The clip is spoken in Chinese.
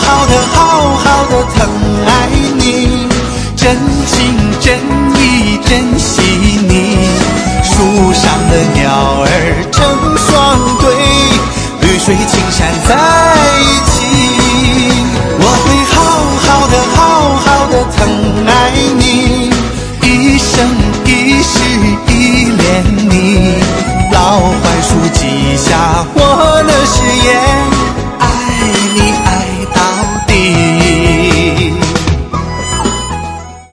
好好的疼爱你，真情真意珍惜你。树上的鸟儿成双对，绿水青山在